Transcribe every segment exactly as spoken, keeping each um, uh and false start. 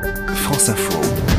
France Info.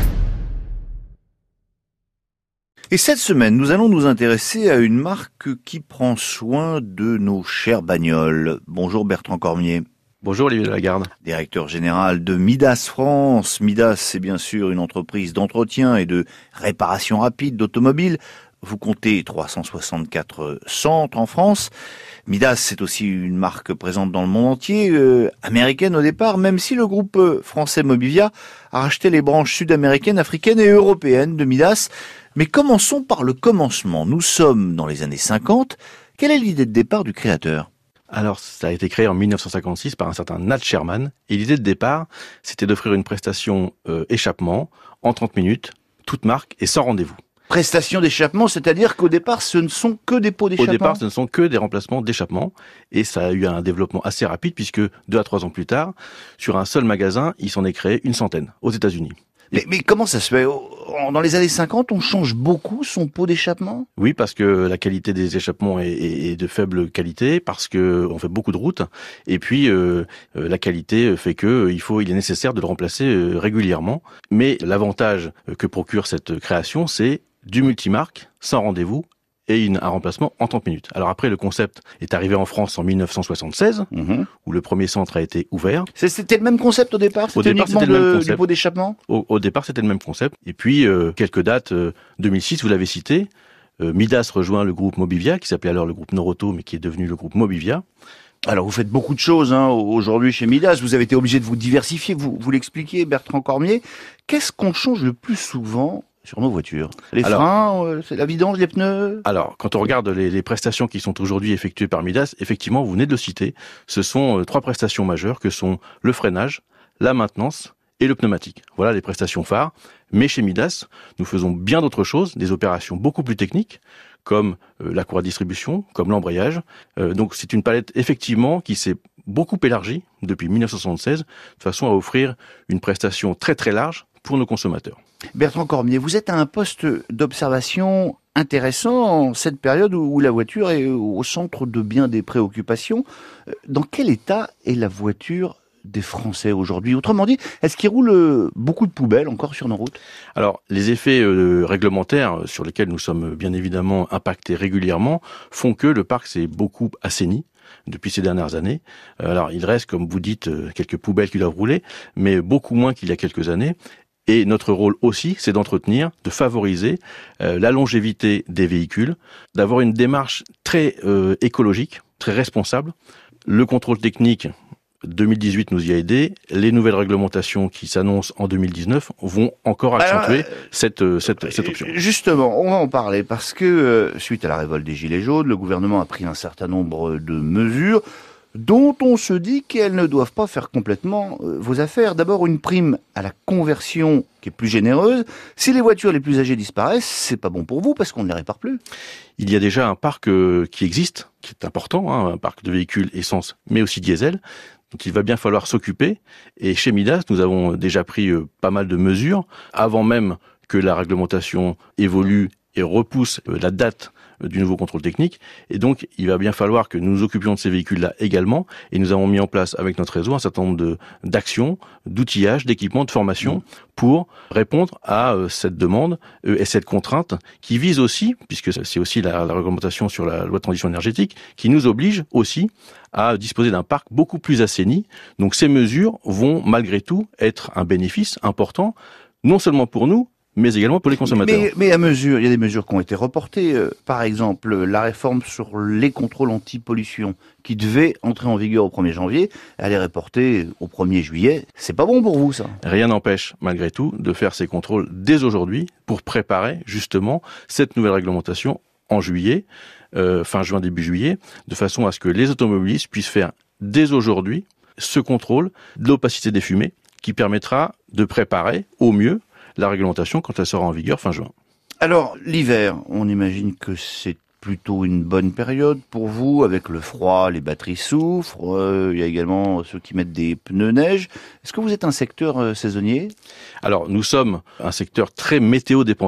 Et cette semaine, nous allons nous intéresser à une marque qui prend soin de nos chères bagnoles. Bonjour Bertrand Cormier. Bonjour Olivier Lagarde. Directeur général de Midas France. Midas, c'est bien sûr une entreprise d'entretien et de réparation rapide d'automobiles. Vous comptez trois cent soixante-quatre centres en France. Midas, c'est aussi une marque présente dans le monde entier, euh, américaine au départ, même si le groupe français Mobivia a racheté les branches sud-américaines, africaines et européennes de Midas. Mais commençons par le commencement. Nous sommes dans les années cinquante. Quelle est l'idée de départ du créateur ? Alors, ça a été créé en dix-neuf cent cinquante-six par un certain Nat Sherman. Et l'idée de départ, c'était d'offrir une prestation euh, échappement en trente minutes, toute marque et sans rendez-vous. Prestation d'échappement, c'est-à-dire qu'au départ, ce ne sont que des pots d'échappement. Au départ, ce ne sont que des remplacements d'échappement. Et ça a eu un développement assez rapide puisque deux à trois ans plus tard, sur un seul magasin, il s'en est créé une centaine aux États-Unis. Mais, mais comment ça se fait ? Dans les années cinquante, on change beaucoup son pot d'échappement ? Oui, parce que la qualité des échappements est, est, est de faible qualité, parce que on fait beaucoup de routes, et puis euh, la qualité fait que il faut, il est nécessaire de le remplacer euh, régulièrement. Mais l'avantage que procure cette création, c'est du multimarque, sans rendez-vous, et une, un remplacement en trente minutes. Alors après, le concept est arrivé en France en dix-neuf cent soixante-seize, mmh. où le premier centre a été ouvert. C'était le même concept au départ ? Au départ, c'était le même concept. Du pot d'échappement ? Au, au départ, c'était le même concept. Et puis, euh, quelques dates, euh, deux mille six, vous l'avez cité, euh, Midas rejoint le groupe Mobivia, qui s'appelait alors le groupe Noroto, mais qui est devenu le groupe Mobivia. Alors, vous faites beaucoup de choses hein, aujourd'hui chez Midas. Vous avez été obligé de vous diversifier. Vous, vous l'expliquez, Bertrand Cormier. Qu'est-ce qu'on change le plus souvent sur nos voitures? Les alors, freins, euh, c'est la vidange, les pneus? Alors, quand on regarde les, les prestations qui sont aujourd'hui effectuées par Midas, effectivement, vous venez de le citer, ce sont euh, trois prestations majeures que sont le freinage, la maintenance et le pneumatique. Voilà les prestations phares. Mais chez Midas, nous faisons bien d'autres choses, des opérations beaucoup plus techniques, comme euh, la cour à distribution, comme l'embrayage. Euh, donc c'est une palette effectivement qui s'est beaucoup élargie depuis dix-neuf cent soixante-seize, de façon à offrir une prestation très très large pour nos consommateurs. Bertrand Cormier, vous êtes à un poste d'observation intéressant en cette période où la voiture est au centre de bien des préoccupations. Dans quel état est la voiture des Français aujourd'hui? Autrement dit, est-ce qu'il roule beaucoup de poubelles encore sur nos routes? Alors, les effets euh, réglementaires sur lesquels nous sommes bien évidemment impactés régulièrement font que le parc s'est beaucoup assaini depuis ces dernières années. Alors, il reste, comme vous dites, quelques poubelles qui doivent rouler, mais beaucoup moins qu'il y a quelques années. Et notre rôle aussi, c'est d'entretenir, de favoriser euh, la longévité des véhicules, d'avoir une démarche très euh, écologique, très responsable. Le contrôle technique, deux mille dix-huit nous y a aidé. Les nouvelles réglementations qui s'annoncent en deux mille dix-neuf vont encore accentuer Alors, euh, cette, euh, cette, cette option. Justement, on va en parler parce que euh, suite à la révolte des Gilets jaunes, le gouvernement a pris un certain nombre de mesures dont on se dit qu'elles ne doivent pas faire complètement euh, vos affaires. D'abord, une prime à la conversion qui est plus généreuse. Si les voitures les plus âgées disparaissent, c'est pas bon pour vous parce qu'on ne les répare plus. Il y a déjà un parc euh, qui existe, qui est important, hein, un parc de véhicules essence, mais aussi diesel. Donc il va bien falloir s'occuper. Et chez Midas, nous avons déjà pris euh, pas mal de mesures avant même que la réglementation évolue et repousse euh, la date du nouveau contrôle technique. Et donc, il va bien falloir que nous nous occupions de ces véhicules-là également. Et nous avons mis en place avec notre réseau un certain nombre de, d'actions, d'outillages, d'équipements, de formation mmh. pour répondre à euh, cette demande euh, et cette contrainte qui vise aussi, puisque c'est aussi la, la réglementation sur la loi de transition énergétique, qui nous oblige aussi à disposer d'un parc beaucoup plus assaini. Donc, ces mesures vont malgré tout être un bénéfice important, non seulement pour nous, mais également pour les consommateurs. Mais, mais à mesure, il y a des mesures qui ont été reportées. Euh, par exemple, la réforme sur les contrôles anti-pollution qui devait entrer en vigueur au premier janvier, elle est reportée au premier juillet. C'est pas bon pour vous, ça? Rien n'empêche, malgré tout, de faire ces contrôles dès aujourd'hui pour préparer justement cette nouvelle réglementation en juillet, euh, fin juin, début juillet, de façon à ce que les automobilistes puissent faire dès aujourd'hui ce contrôle de l'opacité des fumées qui permettra de préparer au mieux la réglementation quand elle sera en vigueur fin juin. Alors, l'hiver, on imagine que c'est plutôt une bonne période pour vous, avec le froid, les batteries souffrent, euh, il y a également ceux qui mettent des pneus neige. Est-ce que vous êtes un secteur euh, saisonnier? Alors, nous sommes un secteur très météo dépendant.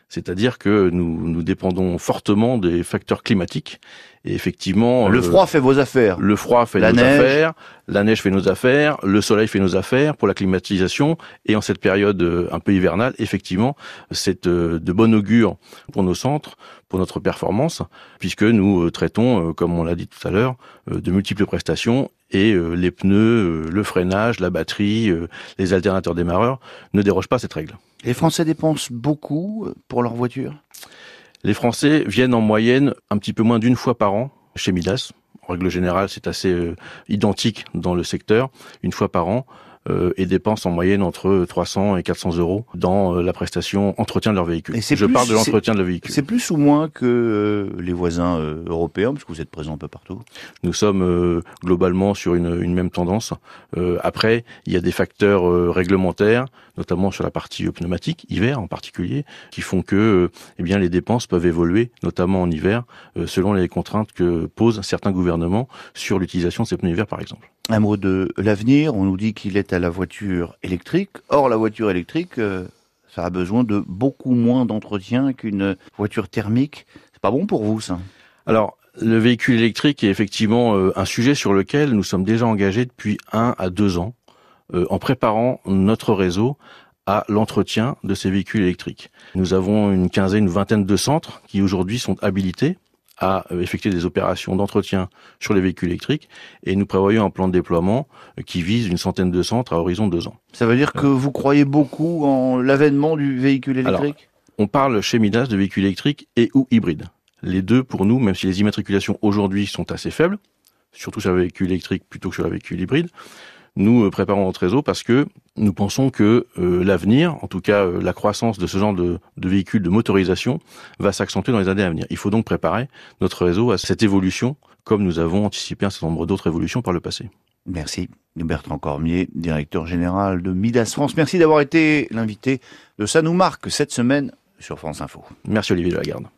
C'est-à-dire que nous, nous dépendons fortement des facteurs climatiques. Et effectivement, le euh, froid fait vos affaires. Le froid fait la nos neige. affaires, la neige fait nos affaires, le soleil fait nos affaires pour la climatisation. Et en cette période euh, un peu hivernale, effectivement, c'est euh, de bon augure pour nos centres, pour notre performance, puisque nous euh, traitons, euh, comme on l'a dit tout à l'heure, euh, de multiples prestations. Et euh, les pneus, euh, le freinage, la batterie, euh, les alternateurs démarreurs ne dérogent pas à cette règle. Les Français dépensent beaucoup pour leur voiture ? Les Français viennent en moyenne un petit peu moins d'une fois par an chez Midas. En règle générale, c'est assez euh, identique dans le secteur, une fois par an, euh, et dépensent en moyenne entre trois cents et quatre cents euros dans euh, la prestation entretien de leur véhicule. Et c'est Je plus, parle de l'entretien de leur véhicule. C'est plus ou moins que euh, les voisins euh, européens, parce que vous êtes présents un peu partout. Nous sommes euh, globalement sur une, une même tendance. Euh, après, il y a des facteurs euh, réglementaires, notamment sur la partie euh, pneumatique, hiver en particulier, qui font que euh, eh bien, les dépenses peuvent évoluer, notamment en hiver, euh, selon les contraintes que posent certains gouvernements sur l'utilisation de ces pneus hiver, par exemple. Un mot de l'avenir, on nous dit qu'il est à la voiture électrique. Or, la voiture électrique, euh, ça a besoin de beaucoup moins d'entretien qu'une voiture thermique. C'est pas bon pour vous, ça ? Alors, le véhicule électrique est effectivement euh, un sujet sur lequel nous sommes déjà engagés depuis un à deux ans, euh, en préparant notre réseau à l'entretien de ces véhicules électriques. Nous avons une quinzaine, une vingtaine de centres qui aujourd'hui sont habilités à effectuer des opérations d'entretien sur les véhicules électriques, et nous prévoyons un plan de déploiement qui vise une centaine de centres à horizon de deux ans. Ça veut dire que vous croyez beaucoup en l'avènement du véhicule électrique ? Alors, on parle chez Midas de véhicules électriques et ou hybrides. Les deux, pour nous, même si les immatriculations aujourd'hui sont assez faibles, surtout sur le véhicule électrique plutôt que sur le véhicule hybride, nous préparons notre réseau parce que nous pensons que euh, l'avenir, en tout cas euh, la croissance de ce genre de, de véhicules de motorisation, va s'accentuer dans les années à venir. Il faut donc préparer notre réseau à cette évolution, comme nous avons anticipé un certain nombre d'autres évolutions par le passé. Merci. Bertrand Cormier, directeur général de Midas France. Merci d'avoir été l'invité de Ça nous marque cette semaine sur France Info. Merci Olivier Delagarde.